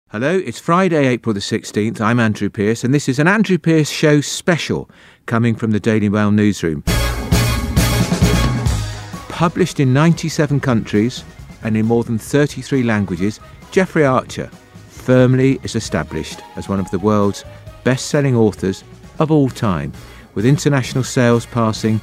Hello, it's Friday, April the 16th. I'm Andrew Pearce, and this is an Andrew Pearce Show special coming from the Daily Mail newsroom. Published in 97 countries and in more than 33 languages, Jeffrey Archer firmly is established as one of the world's best-selling authors of all time, with international sales passing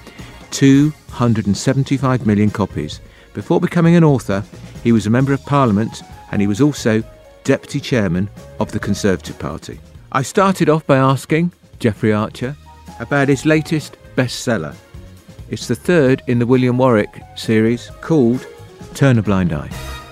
275 million copies. Before becoming an author, he was a Member of Parliament, and he was also Deputy Chairman of the Conservative Party. I started off by asking Jeffrey Archer about his latest bestseller. It's the third in the William Warwick series, called Turn a Blind Eye.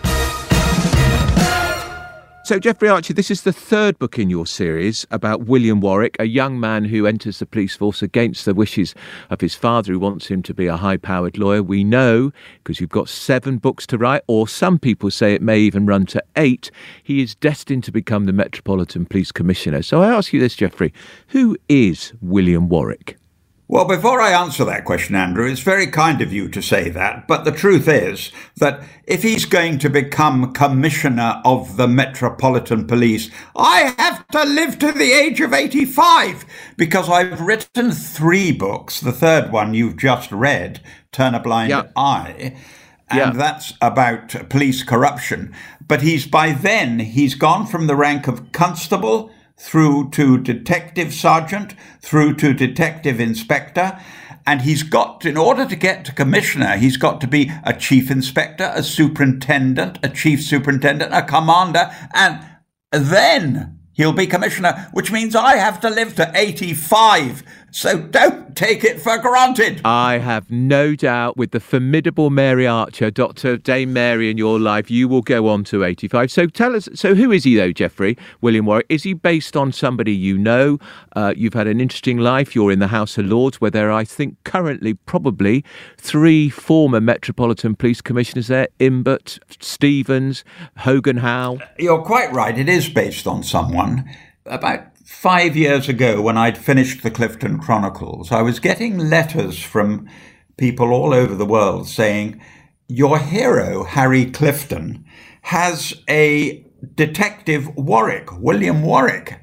So, Jeffrey Archer, this is the third book in your series about William Warwick, a young man who enters the police force against the wishes of his father, who wants him to be a high-powered lawyer. We know, because you've got 7 books to write, or some people say it may even run to 8, he is destined to become the Metropolitan Police Commissioner. So I ask you this, Jeffrey, who is William Warwick? Well, before I answer that question, Andrew, it's very kind of you to say that, but the truth is that if he's going to become Commissioner of the Metropolitan Police, I have to live to the age of 85, because I've written 3 books. The third one you've just read, Turn a Blind Eye, and that's about police corruption. But by then, he's gone from the rank of constable through to detective sergeant, through to detective inspector. And in order to get to commissioner, he's got to be a chief inspector, a superintendent, a chief superintendent, a commander, and then he'll be commissioner, which means I have to live to 85. So don't take it for granted. I have no doubt with the formidable Mary Archer, Dr. Dame Mary in your life, you will go on to 85. So tell us, who is he though, Jeffrey, William Warwick? Is he based on somebody you know? You've had an interesting life. You're in the House of Lords, where there are, I think, currently probably 3 former Metropolitan Police Commissioners there, Imbert, Stevens, Hogan Howe. You're quite right. It is based on someone. About 5 years ago, when I'd finished the Clifton Chronicles, I was getting letters from people all over the world saying, your hero, Harry Clifton, has a detective Warwick, William Warwick,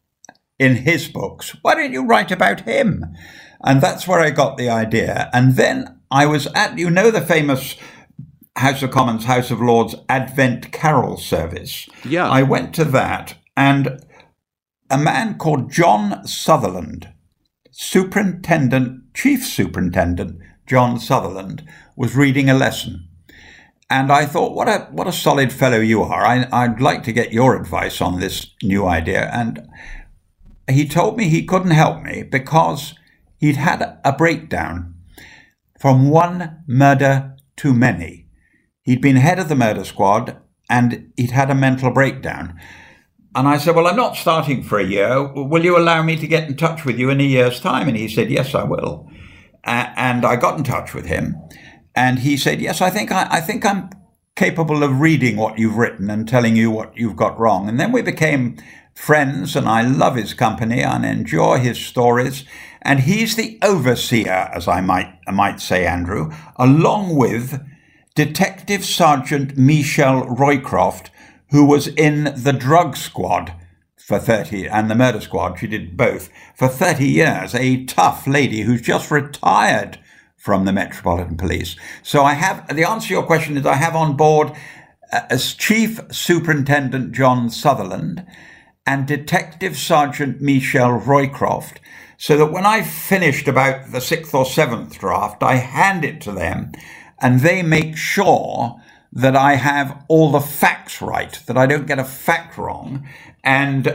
in his books. Why don't you write about him? And that's where I got the idea. And then I was at, the famous House of Commons, House of Lords Advent Carol service. Yeah. I went to that, and a man called John Sutherland, Chief Superintendent John Sutherland, was reading a lesson. And I thought, what a solid fellow you are. I'd like to get your advice on this new idea. And he told me he couldn't help me because he'd had a breakdown from one murder too many. He'd been head of the murder squad and he'd had a mental breakdown. And I said, well, I'm not starting for a year. Will you allow me to get in touch with you in a year's time? And he said, yes, I will. And I got in touch with him. And he said, yes, I think I'm capable of reading what you've written and telling you what you've got wrong. And then we became friends, and I love his company and enjoy his stories. And he's the overseer, as I might say, Andrew, along with Detective Sergeant Michelle Roycroft, who was in the drug squad for 30, and the murder squad, she did both, for 30 years, a tough lady who's just retired from the Metropolitan Police. So the answer to your question is I have on board as Chief Superintendent John Sutherland and Detective Sergeant Michelle Roycroft, so that when I've finished about the 6th or 7th draft, I hand it to them, and they make sure that I have all the facts right, that I don't get a fact wrong. And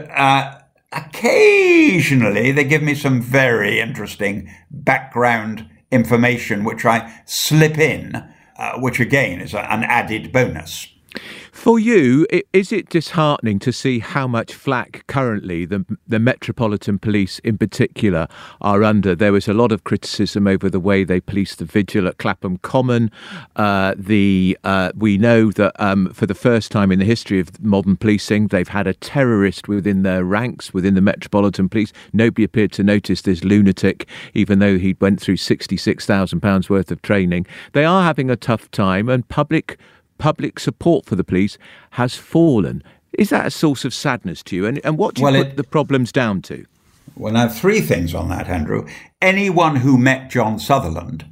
occasionally they give me some very interesting background information, which I slip in, which again is an added bonus. For you, is it disheartening to see how much flack currently the Metropolitan Police in particular are under? There was a lot of criticism over the way they policed the vigil at Clapham Common. We know that for the first time in the history of modern policing, they've had a terrorist within their ranks, within the Metropolitan Police. Nobody appeared to notice this lunatic, even though he went through £66,000 worth of training. They are having a tough time, and public support for the police has fallen. Is that a source of sadness to you? And what do you put the problems down to? Well, I have three things on that, Andrew. Anyone who met John Sutherland,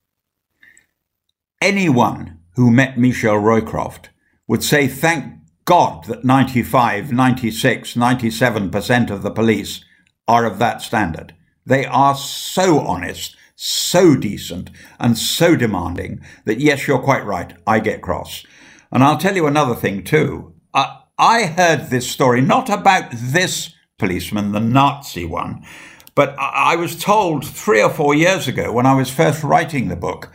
anyone who met Michel Roycroft would say, thank God that 95, 96, 97% of the police are of that standard. They are so honest, so decent, and so demanding that, yes, you're quite right, I get cross. And I'll tell you another thing, too. I heard this story, not about this policeman, the Nazi one, but I was told 3 or 4 years ago when I was first writing the book,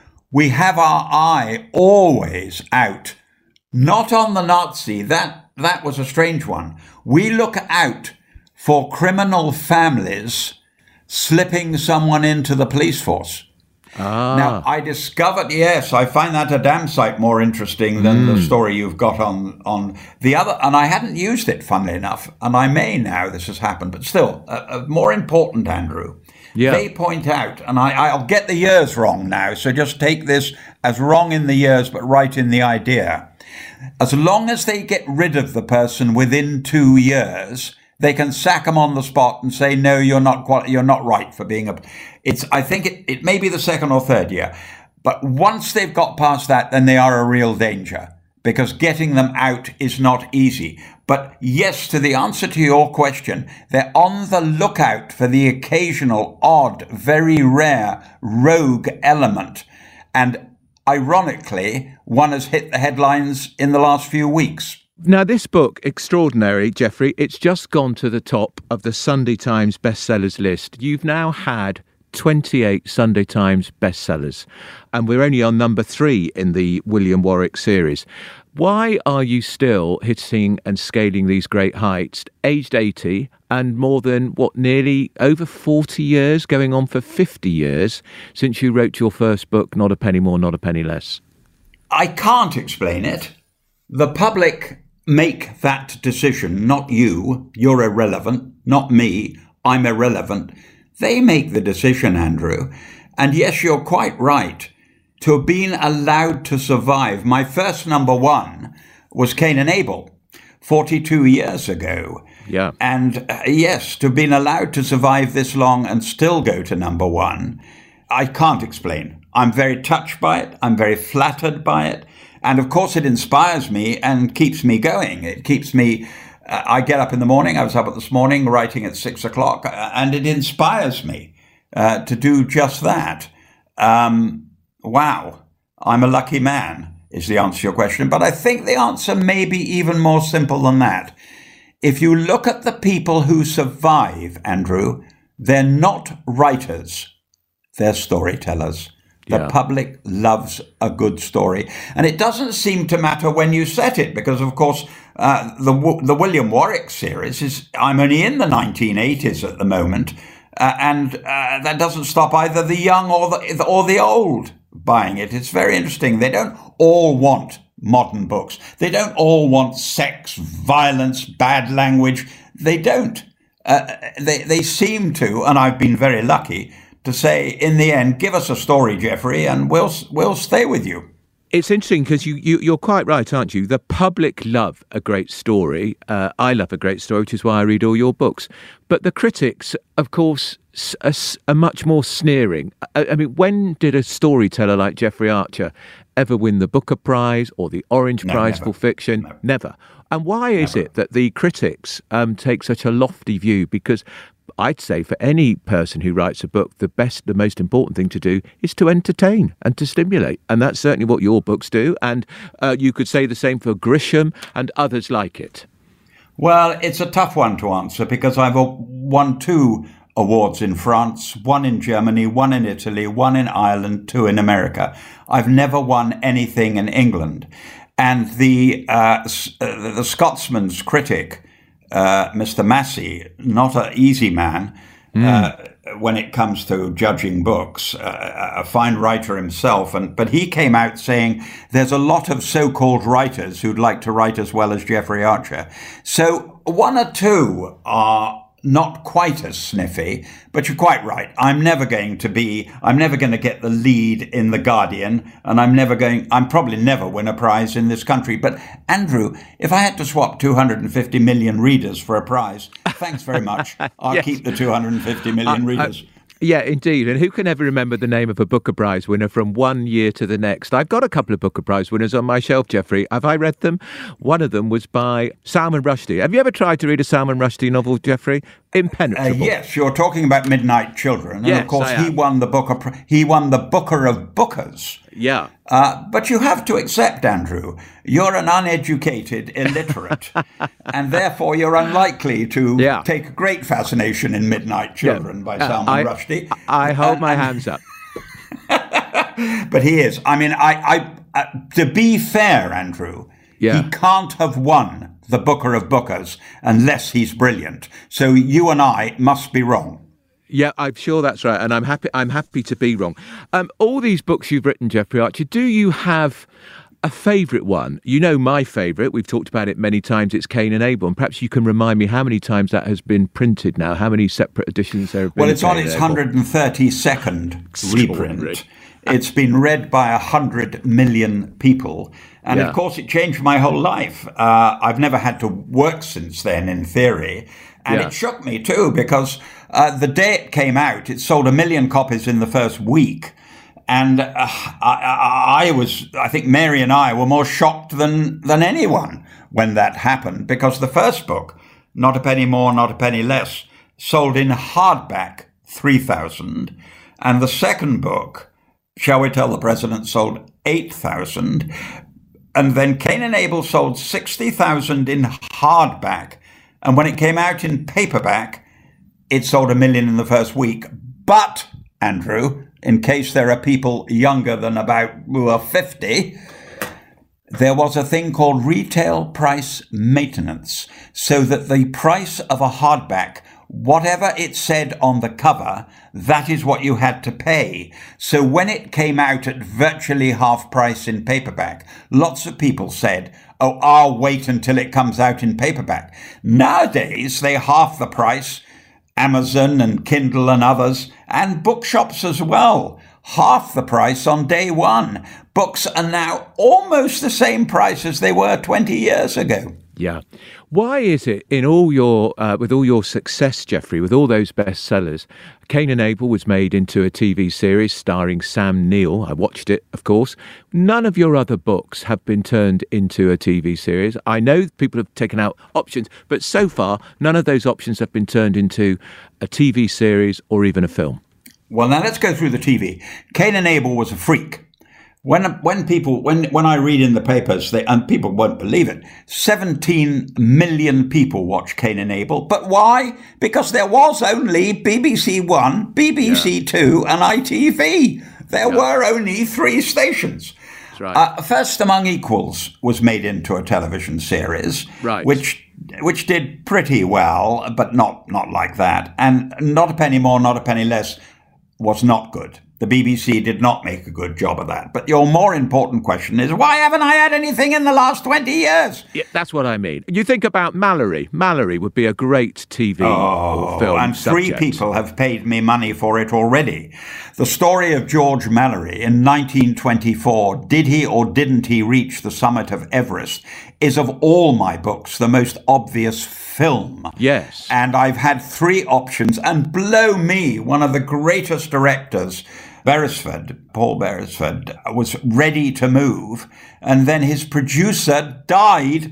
we have our eye always out, not on the Nazi, that was a strange one. We look out for criminal families slipping someone into the police force. Now, I discovered, yes, I find that a damn sight more interesting than the story you've got on the other. And I hadn't used it, funnily enough, and I may now, this has happened, but still, more important, Andrew. Yeah. They point out, and I'll get the years wrong now, so just take this as wrong in the years, but right in the idea. As long as they get rid of the person within 2 years, they can sack them on the spot and say, no, you're not right for being I think it may be the second or third year. But once they've got past that, then they are a real danger, because getting them out is not easy. But yes, to the answer to your question, they're on the lookout for the occasional odd, very rare rogue element. And ironically, one has hit the headlines in the last few weeks. Now, this book, Extraordinary, Geoffrey, it's just gone to the top of the Sunday Times bestsellers list. You've now had 28 Sunday Times bestsellers, and we're only on number 3 in the William Warwick series. Why are you still hitting and scaling these great heights, aged 80 and more than, nearly over 40 years, going on for 50 years, since you wrote your first book, Not a Penny More, Not a Penny Less? I can't explain it. The public make that decision, not you. You're irrelevant, not me. I'm irrelevant. They make the decision, Andrew. And yes, you're quite right. To have been allowed to survive, my first number 1 was Cain and Abel, 42 years ago. Yeah. And yes, to have been allowed to survive this long and still go to number 1, I can't explain. I'm very touched by it. I'm very flattered by it. And of course, it inspires me and keeps me going. It keeps me, I get up in the morning. I was up this morning writing at 6 o'clock, and it inspires me to do just that. Wow, I'm a lucky man, is the answer to your question. But I think the answer may be even more simple than that. If you look at the people who survive, Andrew, they're not writers, they're storytellers. The public loves a good story. And it doesn't seem to matter when you set it, because, of course, the William Warwick series I'm only in the 1980s at the moment, and that doesn't stop either the young or the old buying it. It's very interesting. They don't all want modern books. They don't all want sex, violence, bad language. They don't. They seem to, and I've been very lucky, to say, in the end, give us a story, Geoffrey, and we'll stay with you. It's interesting because you're quite right, aren't you? The public love a great story. I love a great story, which is why I read all your books. But the critics, of course, are much more sneering. I mean, when did a storyteller like Jeffrey Archer ever win the Booker Prize or the Orange Prize for fiction? Never. And why is it that the critics take such a lofty view? Because I'd say for any person who writes a book, the most important thing to do is to entertain and to stimulate. And that's certainly what your books do. And you could say the same for Grisham and others like it. Well, it's a tough one to answer because I've won 2 awards in France, 1 in Germany, 1 in Italy, 1 in Ireland, 2 in America. I've never won anything in England. And the Scotsman's critic, Mr. Massey, not an easy man when it comes to judging books, a fine writer himself. But he came out saying there's a lot of so-called writers who'd like to write as well as Jeffrey Archer. So 1 or 2 are not quite as sniffy, but you're quite right. I'm never going to get the lead in The Guardian, and I'm probably never win a prize in this country. But Andrew, if I had to swap 250 million readers for a prize, thanks very much. I'll Yes. keep the 250 million readers. Yeah, indeed. And who can ever remember the name of a Booker Prize winner from one year to the next? I've got a couple of Booker Prize winners on my shelf, Geoffrey. Have I read them? One of them was by Salman Rushdie. Have you ever tried to read a Salman Rushdie novel, Geoffrey? Impenetrable. Yes, you're talking about Midnight Children. And Yes, of course, I am. he won the Booker of Bookers. Yeah. But you have to accept, Andrew, you're an uneducated illiterate, and therefore you're unlikely to take a great fascination in Midnight Children by Salman Rushdie. I hold my hands up. But he is. I mean, to be fair, Andrew, he can't have won the Booker of Bookers unless he's brilliant. So you and I must be wrong. Yeah, I'm sure that's right, and I'm happy to be wrong. All these books you've written, Geoffrey Archer, do you have a favourite one? You know my favourite. We've talked about it many times. It's Cain and Abel, and perhaps you can remind me how many times that has been printed now, how many separate editions there have been. Well, it's on its 132nd reprint. It's been read by 100 million people. And of course, it changed my whole life. I've never had to work since then, in theory. And it shook me, too, because the day it came out, it sold 1 million copies in the first week. And I think Mary and I were more shocked than anyone when that happened, because the first book, Not a Penny More, Not a Penny Less, sold in hardback 3,000. And the second book, Shall We Tell the President, sold 8,000. And then Cain and Abel sold 60,000 in hardback. And when it came out in paperback, it sold 1 million in the first week. But, Andrew, in case there are people younger than about 50, there was a thing called retail price maintenance, so that the price of a hardback, whatever it said on the cover, that is what you had to pay. So when it came out at virtually half price in paperback, lots of people said, oh, I'll wait until it comes out in paperback. Nowadays, they half the price, Amazon and Kindle and others, and bookshops as well. Half the price on day one. Books are now almost the same price as they were 20 years ago. Yeah. Why is it in all your with all your success, Geoffrey, with all those bestsellers, Cain and Abel was made into a TV series starring Sam Neill. I watched it, of course. None of your other books have been turned into a TV series. I know people have taken out options, but so far, none of those options have been turned into a TV series or even a film. Well, now let's go through the TV. Cain and Abel was a freak. When I read in the papers, and people won't believe it, 17 million people watch Cain and Abel. But why? Because there was only BBC One, BBC Two, and ITV. There were only 3 stations. That's right. First Among Equals was made into a television series, which did pretty well, but not like that. And Not a Penny More, Not a Penny Less was not good. The BBC did not make a good job of that. But your more important question is, why haven't I had anything in the last 20 years? Yeah, that's what I mean. You think about Mallory. Mallory would be a great TV or film and subject. 3 people have paid me money for it already. The story of George Mallory in 1924, did he or didn't he reach the summit of Everest, is of all my books the most obvious film. Yes. And I've had 3 options, and blow me, one of the greatest directors, Paul Beresford, was ready to move, and then his producer died.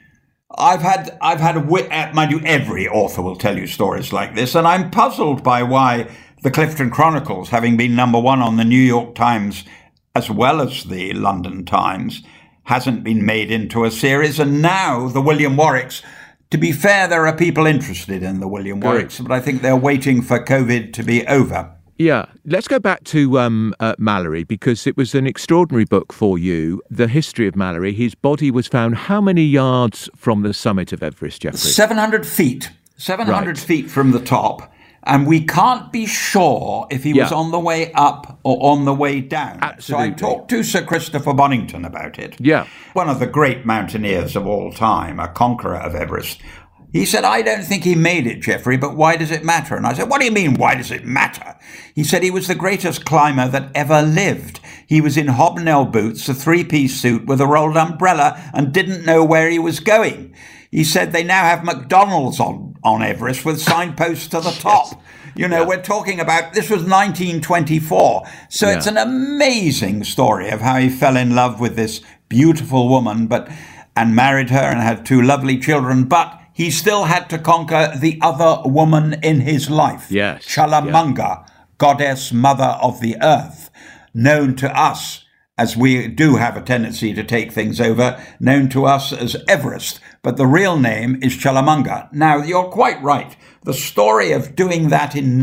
Mind you, every author will tell you stories like this, and I'm puzzled by why the Clifton Chronicles, having been number 1 on the New York Times as well as the London Times, hasn't been made into a series, and now the William Warwicks. To be fair, there are people interested in the William Warwicks, but I think they're waiting for COVID to be over. Yeah, let's go back to Mallory, because it was an extraordinary book for you. The history of Mallory. His body was found how many yards from the summit of Everest, Geoffrey? 700 feet. 700 feet from the top. And we can't be sure if he was on the way up or on the way down. Absolutely. So I talked to Sir Christopher Bonington about it. Yeah. One of the great mountaineers of all time, a conqueror of Everest. He said, I don't think he made it, Geoffrey, but why does it matter? And I said, what do you mean, why does it matter? He said he was the greatest climber that ever lived. He was in hobnail boots, a three-piece suit with a rolled umbrella, and didn't know where he was going. He said they now have McDonald's on Everest with signposts to the top. Yes. You know, we're talking about, this was 1924. So it's an amazing story of how he fell in love with this beautiful woman, and married her and had two lovely children, but he still had to conquer the other woman in his life. Yes. Chalamanga, goddess mother of the earth, known to us, as we do have a tendency to take things over, known to us as Everest. But the real name is Chalamanga. Now, you're quite right. The story of doing that in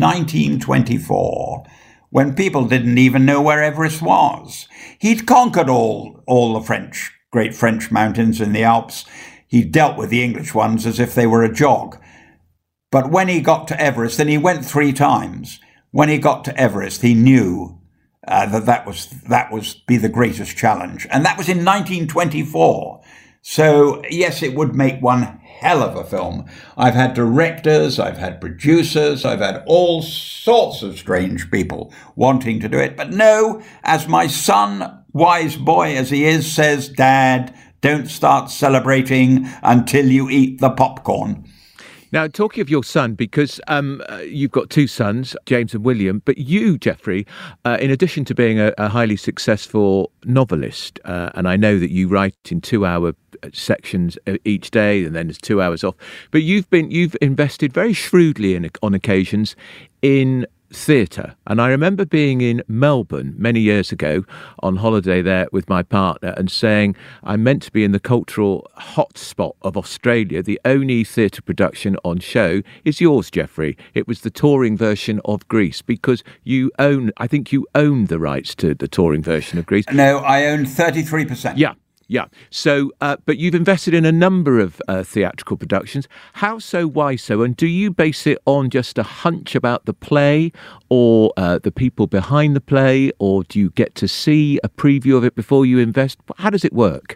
1924, when people didn't even know where Everest was. He'd conquered all the great French mountains in the Alps. He dealt with the English ones as if they were a jog. But when he got to Everest, and he went 3 times, when he got to Everest, he knew that was be the greatest challenge. And that was in 1924. So, yes, it would make one hell of a film. I've had directors, I've had producers, I've had all sorts of strange people wanting to do it. But no, as my son, wise boy as he is, says, Dad, don't start celebrating until you eat the popcorn. Now, talking of your son, because you've got 2 sons, James and William, but you, Geoffrey, in addition to being a highly successful novelist, and I know that you write in 2-hour sections each day, and then there's 2 hours off, but you've invested very shrewdly on occasions in theatre. And I remember being in Melbourne many years ago on holiday there with my partner and saying I'm meant to be in the cultural hotspot of Australia. The only theatre production on show is yours, Geoffrey. It was the touring version of Grease, because I think you own the rights to the touring version of Grease. No, I own 33%. Yeah. So, but you've invested in a number of theatrical productions. How so? Why so? And do you base it on just a hunch about the play or the people behind the play, or do you get to see a preview of it before you invest? How does it work?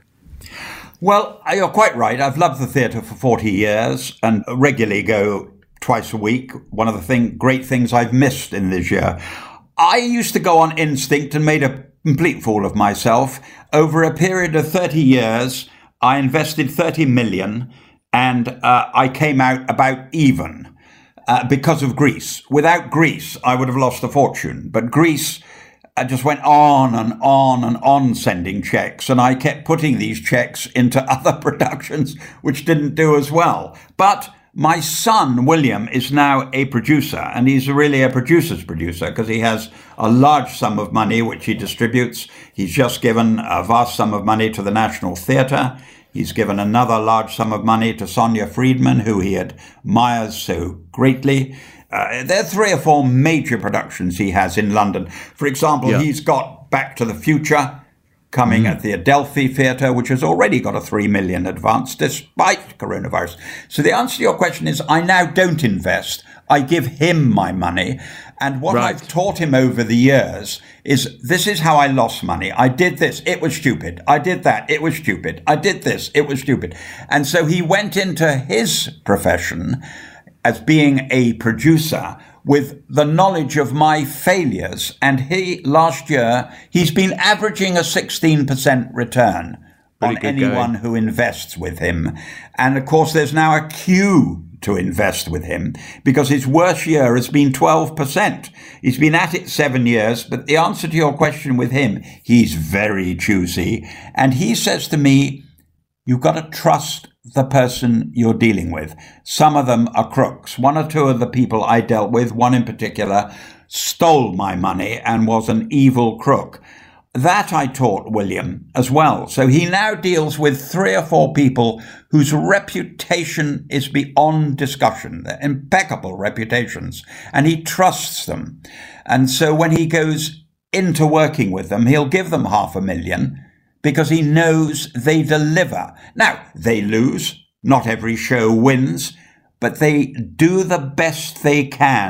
Well, you're quite right. I've loved the theatre for 40 years and regularly go twice a week. One of the great things I've missed in this year. I used to go on instinct and made a complete fool of myself. Over a period of 30 years, I invested 30 million and I came out about even because of Grease. Without Grease, I would have lost a fortune. But Grease just went on and on and on sending checks, and I kept putting these checks into other productions which didn't do as well. But my son, William, is now a producer, and he's really a producer's producer because he has a large sum of money which he distributes. He's just given a vast sum of money to the National Theatre. He's given another large sum of money to Sonia Friedman, who he admires so greatly. There are 3 or 4 major productions he has in London. For example, He's got Back to the Future coming at the Adelphi Theatre, which has already got a 3 million advance despite coronavirus. So the answer to your question is I now don't invest. I give him my money. And what I've taught him over the years is this is how I lost money. I did this. It was stupid. I did that. It was stupid. I did this. It was stupid. And so he went into his profession as being a producer with the knowledge of my failures. And last year, he's been averaging a 16% return on anyone who invests with him. And of course, there's now a queue to invest with him because his worst year has been 12%. He's been at it 7 years. But the answer to your question with him, he's very choosy. And he says to me, you've got to trust the person you're dealing with. Some of them are crooks. 1 or 2 of the people I dealt with, one in particular, stole my money and was an evil crook. That I taught William as well. So he now deals with 3 or 4 people whose reputation is beyond discussion. They're impeccable reputations. And he trusts them. And so when he goes into working with them, he'll give them $500,000 because he knows they deliver. Now, they lose. Not every show wins. But they do the best they can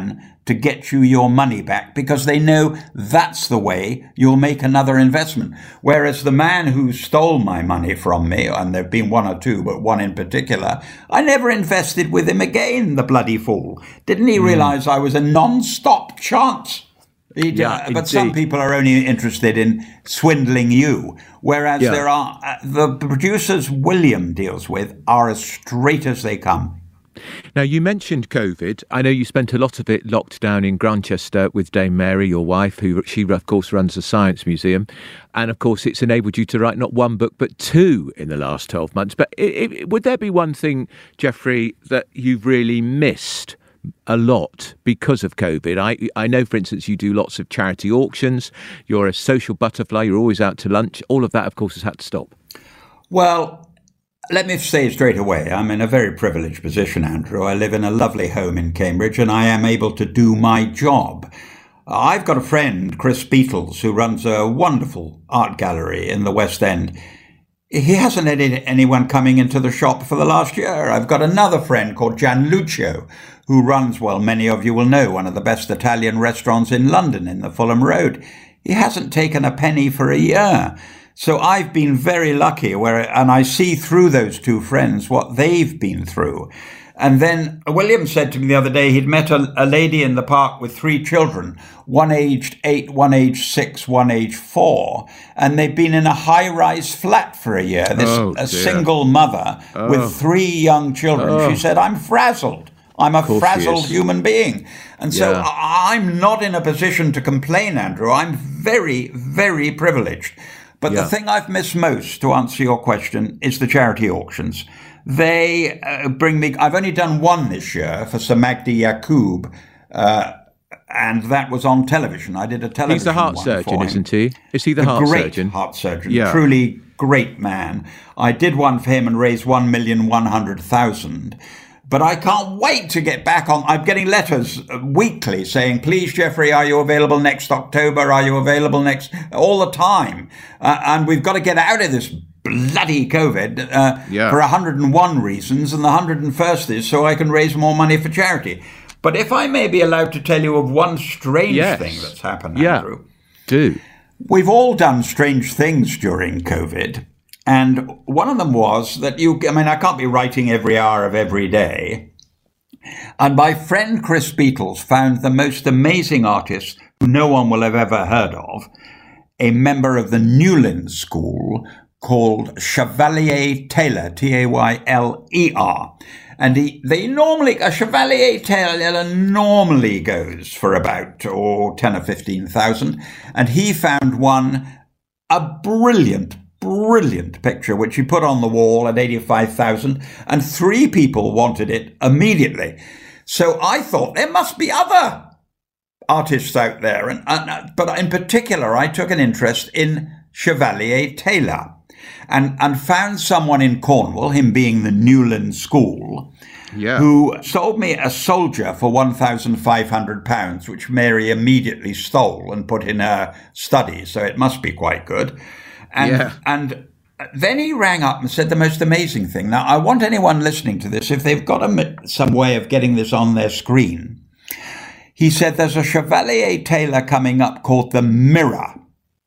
to get you your money back because they know that's the way you'll make another investment. Whereas the man who stole my money from me, and there've been one or two, but one in particular, I never invested with him again, the bloody fool. Didn't he realize I was a non-stop chance? But some people are only interested in swindling you, whereas there are the producers William deals with are as straight as they come. Now, you mentioned COVID. I know you spent a lot of it locked down in Grantchester with Dame Mary, your wife, she, of course, runs the Science Museum. And, of course, it's enabled you to write not one book, but two in the last 12 months. But would there be one thing, Geoffrey, that you've really missed a lot because of COVID? I know, for instance, you do lots of charity auctions. You're a social butterfly. You're always out to lunch. All of that, of course, has had to stop. Well, let me say straight away, I'm in a very privileged position, Andrew. I live in a lovely home in Cambridge and I am able to do my job. I've got a friend, Chris Beatles, who runs a wonderful art gallery in the West End. He hasn't had anyone coming into the shop for the last year. I've got another friend called Gianlucio, who runs, well, many of you will know, one of the best Italian restaurants in London in the Fulham Road. He hasn't taken a penny for a year. So I've been very lucky and I see through those two friends what they've been through. And then William said to me the other day he'd met a lady in the park with 3 children, one aged 8, one aged 6, one aged 4, and they've been in a high-rise flat for a year. A single mother with 3 young children. She said, I'm frazzled. I'm a frazzled human being. And so I'm not in a position to complain, Andrew. I'm very, very privileged. But the thing I've missed most, to answer your question, is the charity auctions. They bring me... I've only done one this year for Sir Magdi Yacoub, and that was on television. I did a television. He's the heart surgeon, isn't he? Is he the heart surgeon? Great heart surgeon. Yeah. Truly great man. I did one for him and raised 1,100,000. But I can't wait to get back on. I'm getting letters weekly saying, please, Geoffrey, are you available next October? Are you available next? All the time. And we've got to get out of this bloody COVID for 101 reasons. And the 101st is so I can raise more money for charity. But if I may be allowed to tell you of one strange thing that's happened, Andrew. Do. We've all done strange things during COVID. And one of them was that I can't be writing every hour of every day. And my friend Chris Beatles found the most amazing artist who no one will have ever heard of, a member of the Newlyn School called Chevalier Taylor, Tayler. And a Chevalier Taylor normally goes for about 10 or 15,000. And he found a brilliant picture, which he put on the wall at 85,000, and 3 people wanted it immediately. So I thought there must be other artists out there, but in particular, I took an interest in Chevalier Taylor, and found someone in Cornwall, him being the Newlyn School, who sold me a soldier for £1,500, which Mary immediately stole and put in her study. So it must be quite good. And then he rang up and said the most amazing thing. Now, I want anyone listening to this, if they've got some way of getting this on their screen, he said there's a Chevalier Taylor coming up called The Mirror.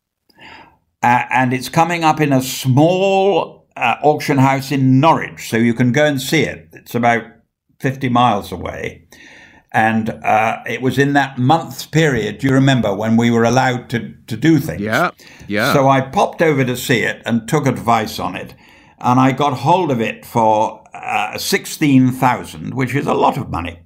And it's coming up in a small auction house in Norwich, so you can go and see it. It's about 50 miles away. And it was in that month's period, do you remember, when we were allowed to do things? Yeah. So I popped over to see it and took advice on it. And I got hold of it for 16,000, which is a lot of money.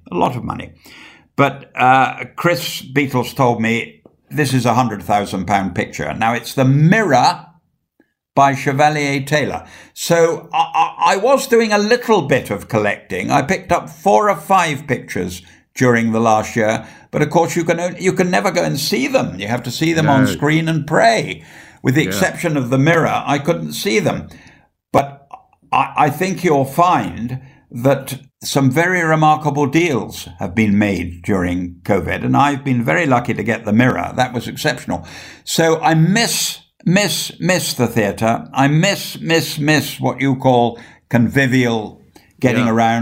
But Chris Beatles told me, this is a £100,000 picture. Now, it's The Mirror by Chevalier Taylor. So I was doing a little bit of collecting. I picked up 4 or 5 pictures during the last year, but of course you can never go and see them. You have to see them on screen and pray. With the exception of The Mirror, I couldn't see them. But I think you'll find that some very remarkable deals have been made during COVID, and I've been very lucky to get The Mirror. That was exceptional. So I miss the theatre. I miss what you call convivial getting around.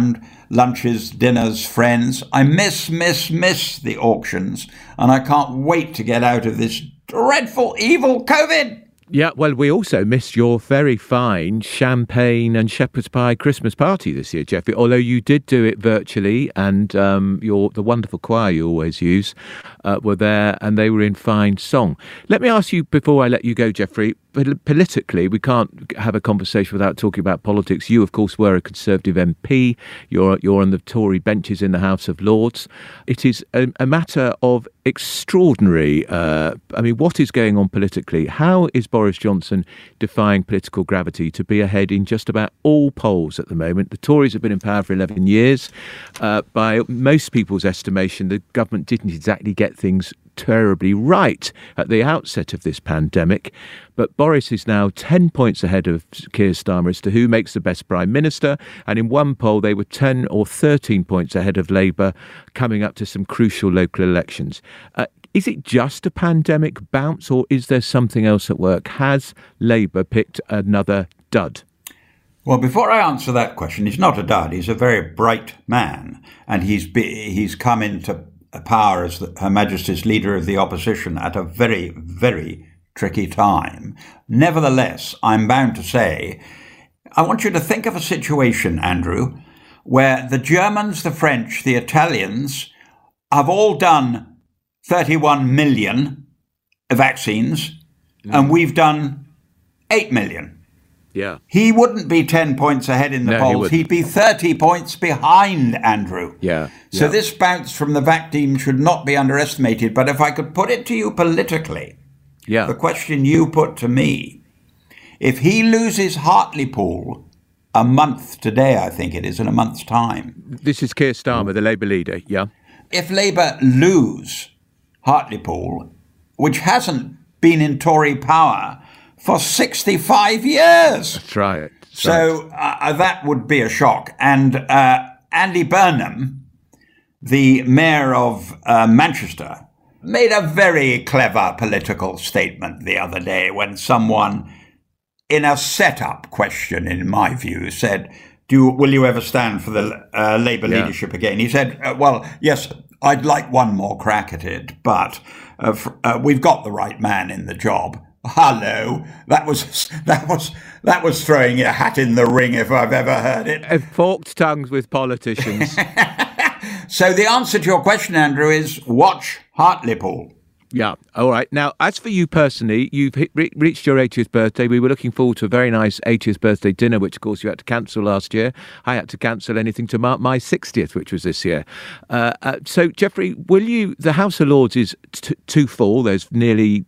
lunches, dinners, friends. I miss the auctions, and I can't wait to get out of this dreadful, evil COVID. Yeah, well, we also missed your very fine champagne and shepherd's pie Christmas party this year, Geoffrey, although you did do it virtually, and the wonderful choir you always use were there, and they were in fine song. Let me ask you, before I let you go, Geoffrey, politically, we can't have a conversation without talking about politics. You, of course, were a Conservative MP. You're on the Tory benches in the House of Lords. It is a matter of extraordinary... what is going on politically? How is Boris Johnson defying political gravity to be ahead in just about all polls at the moment? The Tories have been in power for 11 years. By most people's estimation, the government didn't exactly get things terribly right at the outset of this pandemic, but Boris is now 10 points ahead of Keir Starmer as to who makes the best Prime Minister, and in one poll they were 10 or 13 points ahead of Labour coming up to some crucial local elections. Is it just a pandemic bounce, or is there something else at work? Has Labour picked another dud? Well, before I answer that question, he's not a dud. He's a very bright man, and he's come into power as Her Majesty's Leader of the Opposition at a very, very tricky time. Nevertheless, I'm bound to say, I want you to think of a situation, Andrew, where the Germans, the French, the Italians have all done 31 million vaccines, and we've done 8 million. Yeah. He wouldn't be 10 points ahead in the polls. He'd be 30 points behind, Andrew. Yeah. So this bounce from the VAC team should not be underestimated. But if I could put it to you politically, the question you put to me, if he loses Hartlepool a month today, I think it is, in a month's time. This is Keir Starmer, the Labour leader, yeah. If Labour lose Hartlepool, which hasn't been in Tory power for 65 years. That's right. So that would be a shock. And Andy Burnham, the mayor of Manchester, made a very clever political statement the other day when someone, in a set-up question, in my view, said, will you ever stand for the Labour leadership again? He said, well, yes, I'd like one more crack at it, but we've got the right man in the job. Hello, that was throwing your hat in the ring if I've ever heard it. Forked tongues with politicians. So the answer to your question, Andrew, is watch Hartlepool. Yeah. All right. Now, as for you personally, you've reached your 80th birthday. We were looking forward to a very nice 80th birthday dinner, which, of course, you had to cancel last year. I had to cancel anything to mark my 60th, which was this year. So, Geoffrey, the House of Lords is too full. There's nearly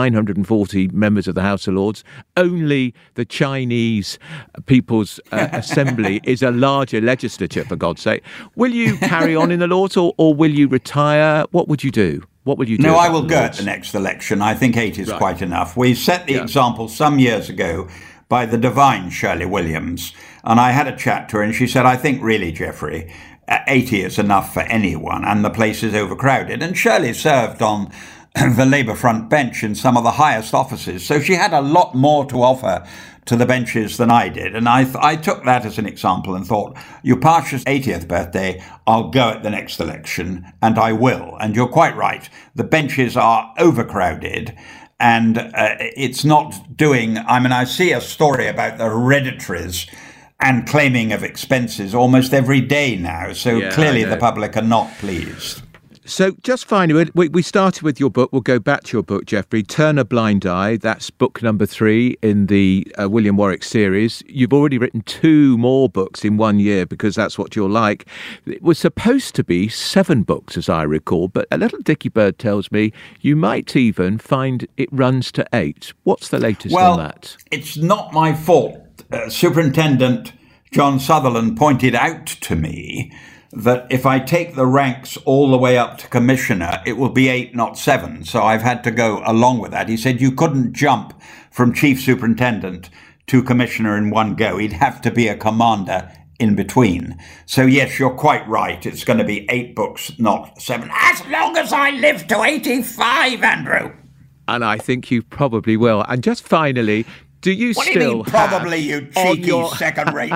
940 members of the House of Lords. Only the Chinese People's Assembly is a larger legislature, for God's sake. Will you carry on in the Lords or will you retire? What would you do? What will you do? No, I will go at the next election. I think 8 is quite enough. We set the example some years ago by the divine Shirley Williams, and I had a chat to her, and she said, I think really, Geoffrey, 80 is enough for anyone, and the place is overcrowded. And Shirley served on the Labour front bench in some of the highest offices, so she had a lot more to offer to the benches than I did. And I took that as an example and thought, you pass your 80th birthday, I'll go at the next election, and I will. And you're quite right. The benches are overcrowded, and it's not doing... I see a story about the hereditaries and claiming of expenses almost every day now. So clearly the public are not pleased. So just finally, we started with your book. We'll go back to your book, Geoffrey, Turn a Blind Eye. That's book number 3 in the William Warwick series. You've already written 2 more books in 1 year because that's what you're like. It was supposed to be 7 books, as I recall, but a little Dickie Bird tells me you might even find it runs to 8. What's the latest on that? It's not my fault. Superintendent John Sutherland pointed out to me that if I take the ranks all the way up to commissioner, it will be 8, not 7. So I've had to go along with that. He said you couldn't jump from chief superintendent to commissioner in one go. He'd have to be a commander in between. So yes, you're quite right. It's going to be 8 books, not 7. As long as I live to 85, Andrew. And I think you probably will. And just finally, Do you What still do you mean, probably, you cheeky second-rate?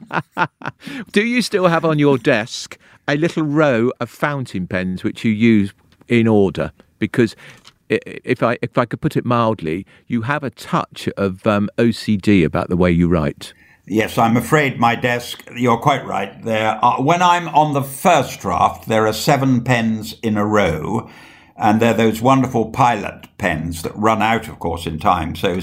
Do you still have on your desk a little row of fountain pens which you use in order? Because if I could put it mildly, you have a touch of OCD about the way you write. Yes, I'm afraid my desk, you're quite right. When I'm on the first draft, there are 7 pens in a row, and they're those wonderful Pilot pens that run out, of course, in time. So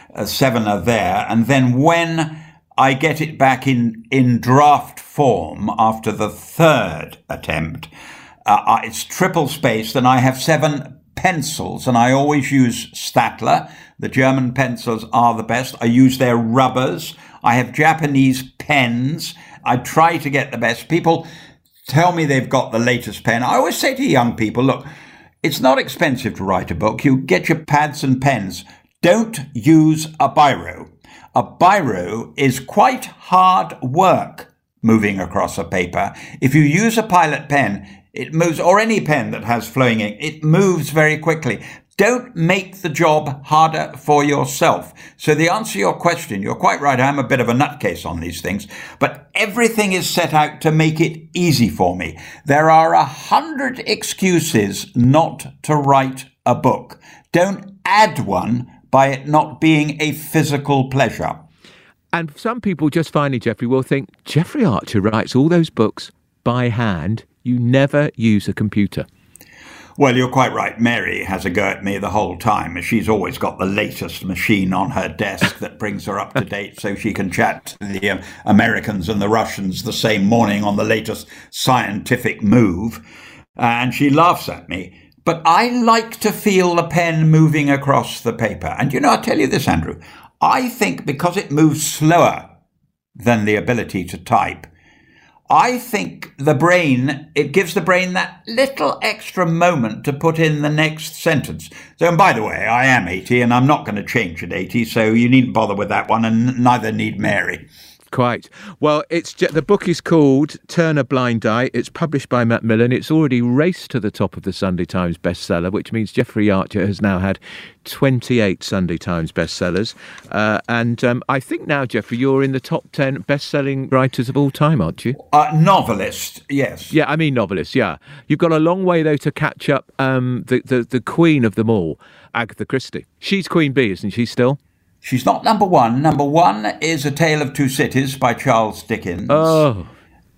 7 are there. And then when I get it back in draft form after the third attempt, it's triple spaced, and I have 7 pencils, and I always use Staedtler. The German pencils are the best. I use their rubbers. I have Japanese pens. I try to get the best. People tell me they've got the latest pen. I always say to young people, look, it's not expensive to write a book. You get your pads and pens. Don't use a biro. A biro is quite hard work moving across a paper. If you use a Pilot pen, it moves, or any pen that has flowing ink, it moves very quickly. Don't make the job harder for yourself. So the answer to your question, you're quite right, I'm a bit of a nutcase on these things, but everything is set out to make it easy for me. There are 100 excuses not to write a book. Don't add one by it not being a physical pleasure. And some people just finally, Geoffrey, will think, Geoffrey Archer writes all those books by hand. You never use a computer. Well, you're quite right. Mary has a go at me the whole time. She's always got the latest machine on her desk that brings her up to date so she can chat to the Americans and the Russians the same morning on the latest scientific move. And she laughs at me. But I like to feel the pen moving across the paper. And I'll tell you this, Andrew. I think because it moves slower than the ability to type, I think it gives the brain that little extra moment to put in the next sentence. So, and by the way, I am 80 and I'm not going to change at 80, so you needn't bother with that one, and neither need Mary. Quite. Well, the book is called Turn a Blind Eye. It's published by Macmillan. It's already raced to the top of the Sunday Times bestseller, which means Geoffrey Archer has now had 28 Sunday Times bestsellers. And I think now, Geoffrey, you're in the top 10 best-selling writers of all time, aren't you? Novelist, yes. Yeah, I mean novelist, yeah. You've got a long way, though, to catch up the queen of them all, Agatha Christie. She's Queen Bee, isn't she still? She's not number 1. Number 1 is A Tale of Two Cities by Charles Dickens. Oh.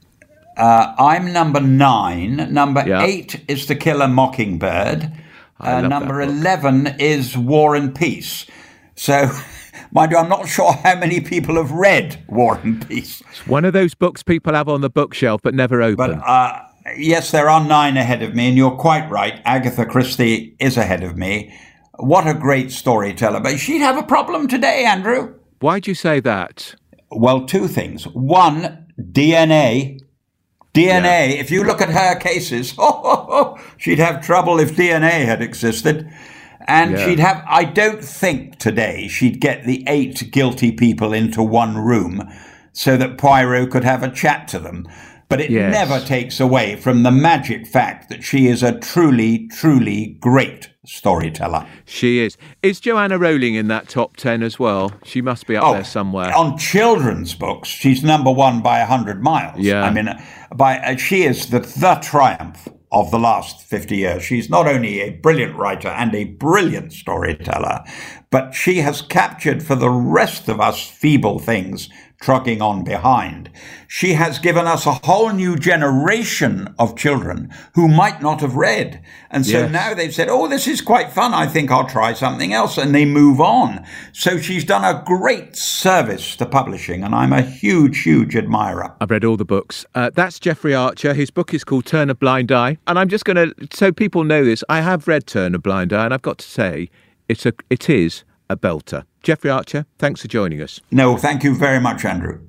I'm number 9. Number 8 is To Kill a Mockingbird. Number 11 is War and Peace. So, mind you, I'm not sure how many people have read War and Peace. It's one of those books people have on the bookshelf but never open. But yes, there are 9 ahead of me, and you're quite right. Agatha Christie is ahead of me. What a great storyteller. But she'd have a problem today, Andrew. Why'd you say that? Well, 2 things. 1, DNA. Yeah. If you look at her cases, she'd have trouble if DNA had existed. And I don't think today she'd get the 8 guilty people into one room so that Poirot could have a chat to them. But it never takes away from the magic fact that she is a truly, truly great storyteller. She is. Is Joanna Rowling in that top 10 as well? She must be up there somewhere. On children's books, she's number 1 by 100 miles. Yeah. I mean, she is the triumph of the last 50 years. She's not only a brilliant writer and a brilliant storyteller, but she has captured for the rest of us feeble things trucking on behind. She has given us a whole new generation of children who might not have read. And so now they've said, this is quite fun. I think I'll try something else. And they move on. So she's done a great service to publishing. And I'm a huge, huge admirer. I've read all the books. That's Geoffrey Archer. His book is called Turn a Blind Eye. And I'm just going to, so people know this, I have read Turn a Blind Eye. And I've got to say, it is a belter. Geoffrey Archer, thanks for joining us. No, thank you very much, Andrew.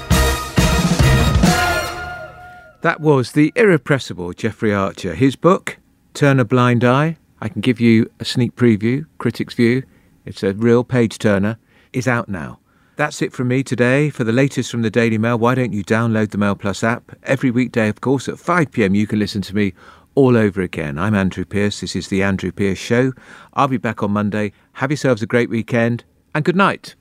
That was the irrepressible Geoffrey Archer. His book, Turn a Blind Eye, I can give you a sneak preview, critic's view. It's a real page-turner, is out now. That's it from me today. For the latest from the Daily Mail, why don't you download the Mail Plus app? Every weekday, of course, at 5 p.m, you can listen to me all over again. I'm Andrew Pierce. This is The Andrew Pierce Show. I'll be back on Monday. Have yourselves a great weekend and good night.